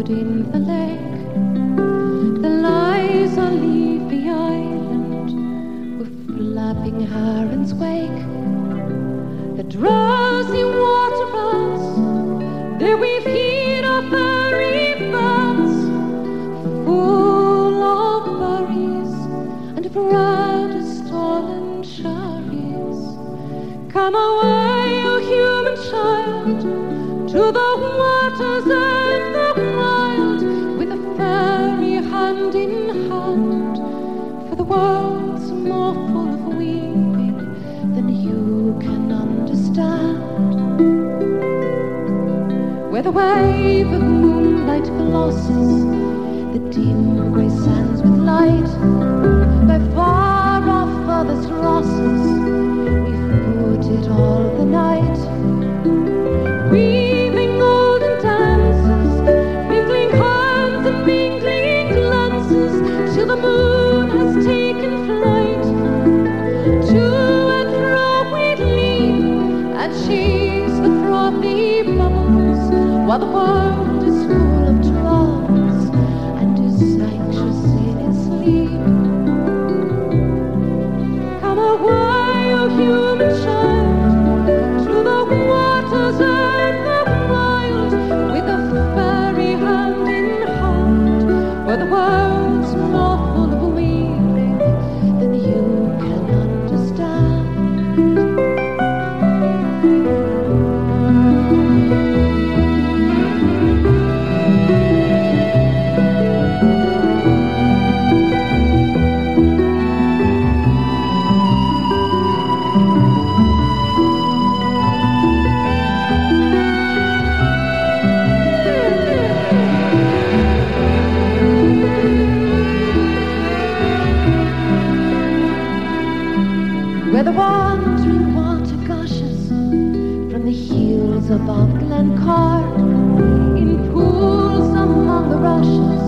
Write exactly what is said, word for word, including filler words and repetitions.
wood in the lake that lies on Leafy Island, with flapping herons wake, the drowsy water rats, there we feed our fairy birds, full of berries and bread stolen cherries. Come away, O human child, to the waters and the wild, with a fairy hand in hand, for the world's more full of weeping than you can understand. Where the wave of moonlight glosses the dim grey sands with light, by far off furthest Rosses we've put it all the night, weaving golden dances, mingling hands and mingling glances, till the moon has taken flight. To and fro we'd leap and chase the frothy bubbles, while the world is full of troubles and is anxious in its sleep. Come away, O human child, to the waters and the wild, with a fairy hand in hand, where the world's more full of weeping than you can understand. Where the wandering water gushes from the hills above Glencar, in pools among the rushes